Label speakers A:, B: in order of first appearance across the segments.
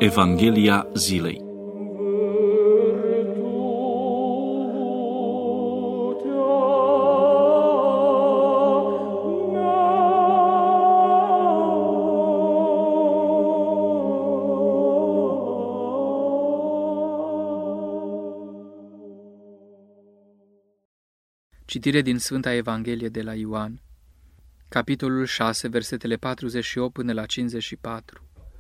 A: Evanghelia zilei.
B: Citire din Sfânta Evanghelie de la Ioan, capitolul 6, versetele 48 până la 54.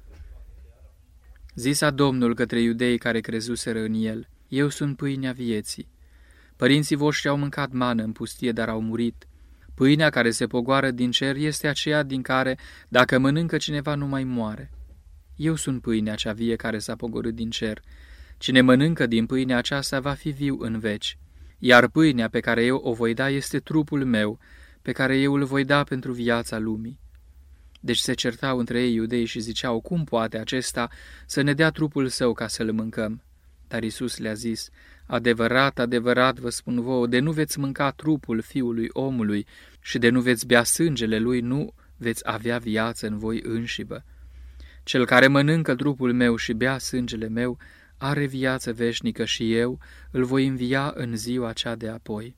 B: Zisa Domnul către iudeii care crezuseră în el: Eu sunt pâinea vieții. Părinții voștri au mâncat mană în pustie, dar au murit. Pâinea care se pogoară din cer este aceea din care, dacă mănâncă cineva, nu mai moare. Eu sunt pâinea cea vie care s-a pogorât din cer. Cine mănâncă din pâinea aceasta va fi viu în veci. Iar pâinea pe care eu o voi da este trupul meu, pe care eu îl voi da pentru viața lumii. Deci se certau între ei iudeii și ziceau: Cum poate acesta să ne dea trupul său ca să-l mâncăm? Dar Iisus le-a zis: Adevărat, adevărat vă spun vouă, de nu veți mânca trupul Fiului omului și de nu veți bea sângele lui, nu veți avea viață în voi înșivă. Cel care mănâncă trupul meu și bea sângele meu are viață veșnică și eu îl voi învia în ziua cea de apoi.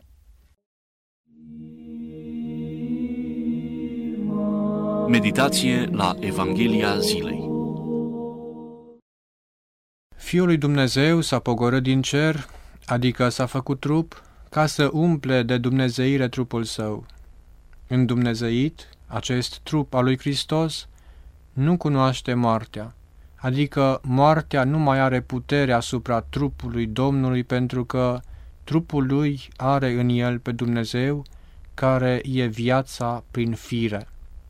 A: Meditație la Evanghelia zilei.
C: Fiul lui Dumnezeu s-a pogorât din cer, adică s-a făcut trup, ca să umple de dumnezeire trupul său. Îndumnezeit, acest trup al lui Hristos nu cunoaște moartea, adică moartea nu mai are putere asupra trupului Domnului, pentru că trupul lui are în el pe Dumnezeu, care e viața prin fire.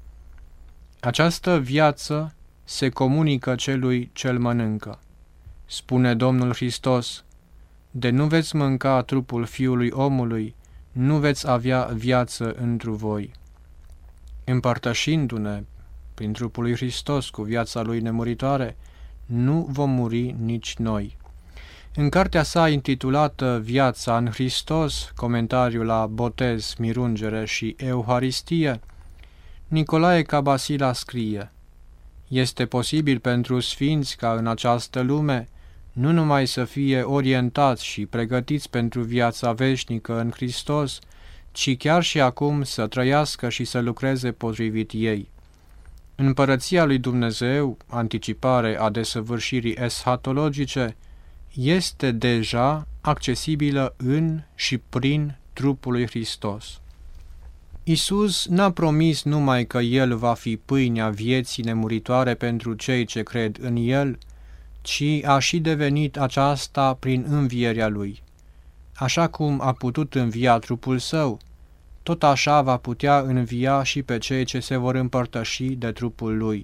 C: Această viață se comunică celui ce-l mănâncă. Spune Domnul Hristos: De nu veți mânca trupul Fiului omului, nu veți avea viață întru voi. Împărtășindu-ne prin trupul lui Hristos cu viața lui nemuritoare, nu vom muri nici noi. În cartea sa intitulată Viața în Hristos, comentariu la botez, mirungere și euharistie, Nicolae Cabasila scrie: Este posibil pentru sfinți ca în această lume nu numai să fie orientați și pregătiți pentru viața veșnică în Hristos, ci chiar și acum să trăiască și să lucreze potrivit ei. Împărăția lui Dumnezeu, anticipare a desăvârșirii eschatologice, este deja accesibilă în și prin trupul lui Hristos. Iisus n-a promis numai că El va fi pâinea vieții nemuritoare pentru cei ce cred în El, ci a și devenit aceasta prin învierea Lui. Așa cum a putut învia trupul Său, tot așa va putea învia și pe cei ce se vor împărtăși de trupul Lui.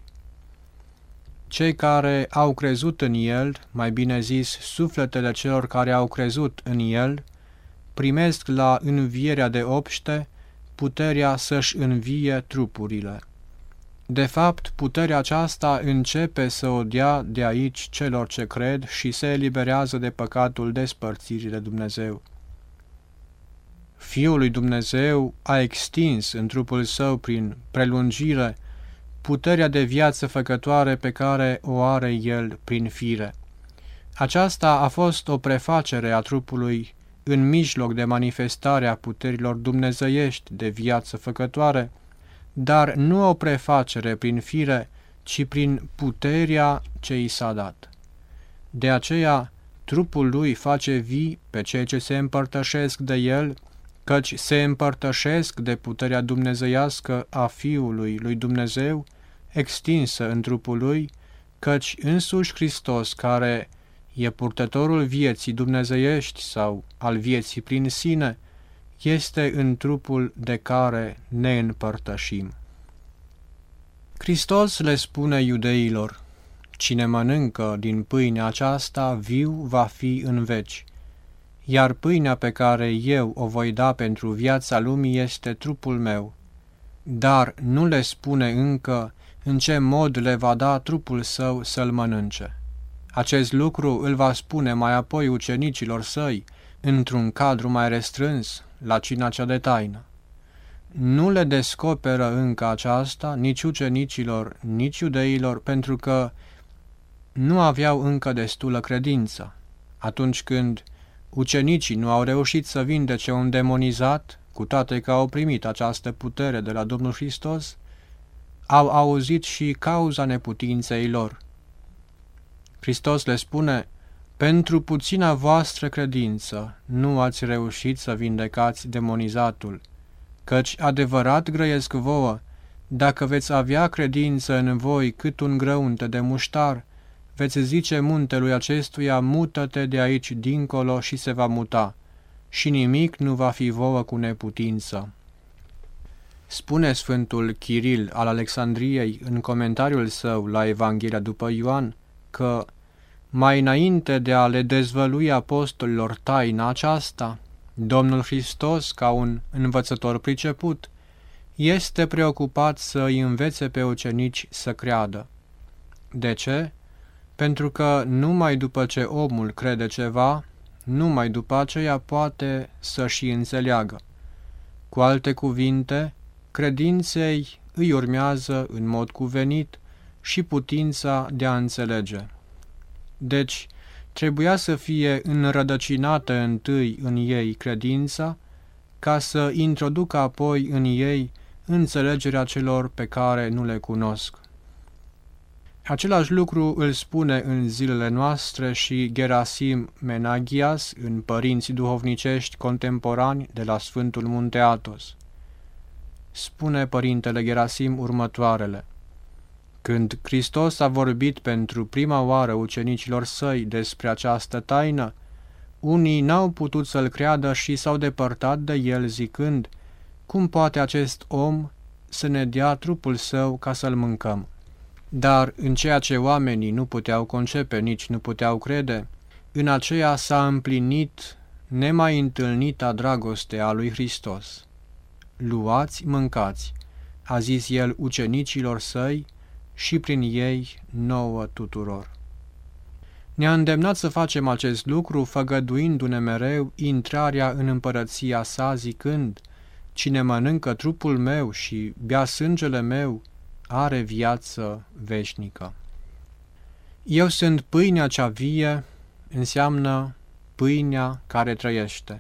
C: Cei care au crezut în El, mai bine zis, sufletele celor care au crezut în El, primesc la învierea de obște puterea să-și învie trupurile. De fapt, puterea aceasta începe să o dea de aici celor ce cred și se eliberează de păcatul despărțirii de Dumnezeu. Fiul lui Dumnezeu a extins în trupul său prin prelungire puterea de viață făcătoare pe care o are el prin fire. Aceasta a fost o prefacere a trupului în mijloc de manifestarea puterilor dumnezeiești de viață făcătoare, dar nu o prefacere prin fire, ci prin puterea ce i s-a dat. De aceea, trupul lui face vii pe cei ce se împărtășesc de el, căci se împărtășesc de puterea dumnezeiască a Fiului lui Dumnezeu, extinsă în trupul lui, căci însuși Hristos, care e purtătorul vieții dumnezeiești sau al vieții prin sine, este în trupul de care ne împărtășim. Hristos le spune iudeilor: Cine mănâncă din pâinea aceasta, viu va fi în veci, iar pâinea pe care eu o voi da pentru viața lumii este trupul meu. Dar nu le spune încă în ce mod le va da trupul său să-l mănânce. Acest lucru îl va spune mai apoi ucenicilor săi, într-un cadru mai restrâns, la cina cea de taină. Nu le descoperă încă aceasta nici ucenicilor, nici iudeilor, pentru că nu aveau încă destulă credință. Atunci când ucenicii nu au reușit să vindece un demonizat, cu toate că au primit această putere de la Domnul Hristos, au auzit și cauza neputinței lor. Hristos le spune: pentru puțina voastră credință nu ați reușit să vindecați demonizatul, căci adevărat grăiesc vouă, dacă veți avea credință în voi cât un grăunte de muștar, veți zice muntelui acestuia: mută-te de aici dincolo, și se va muta, și nimic nu va fi vouă cu neputință. Spune Sfântul Chiril al Alexandriei în comentariul său la Evanghelia după Ioan că, mai înainte de a le dezvălui apostolilor taina aceasta, Domnul Hristos, ca un învățător priceput, este preocupat să îi învețe pe ucenici să creadă. De ce? Pentru că numai după ce omul crede ceva, numai după aceea poate să și înțeleagă. Cu alte cuvinte, credinței îi urmează în mod cuvenit și putința de a înțelege. Deci, trebuia să fie înrădăcinată întâi în ei credința, ca să introducă apoi în ei înțelegerea celor pe care nu le cunosc. Același lucru îl spune în zilele noastre și Gerasim Menagias în Părinții duhovnicești contemporani de la Sfântul Munte Athos. Spune părintele Gerasim următoarele: când Hristos a vorbit pentru prima oară ucenicilor săi despre această taină, unii n-au putut să-l creadă și s-au depărtat de el zicând: cum poate acest om să ne dea trupul său ca să-l mâncăm? Dar în ceea ce oamenii nu puteau concepe, nici nu puteau crede, în aceea s-a împlinit nemai întâlnita dragoste a lui Hristos. Luați, mâncați, a zis el ucenicilor săi și prin ei nouă tuturor. Ne-a îndemnat să facem acest lucru, făgăduindu-ne mereu intrarea în împărăția sa, zicând: cine mănâncă trupul meu și bea sângele meu, are viață veșnică. Eu sunt pâinea cea vie, înseamnă pâinea care trăiește.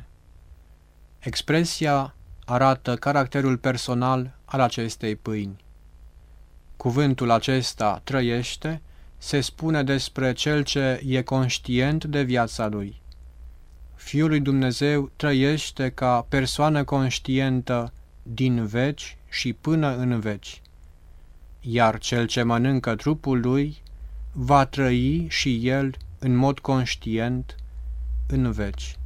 C: Expresia arată caracterul personal al acestei pâini. Cuvântul acesta, trăiește, se spune despre cel ce e conștient de viața lui. Fiul lui Dumnezeu trăiește ca persoană conștientă din veci și până în veci, iar cel ce mănâncă trupul lui va trăi și el în mod conștient în veci.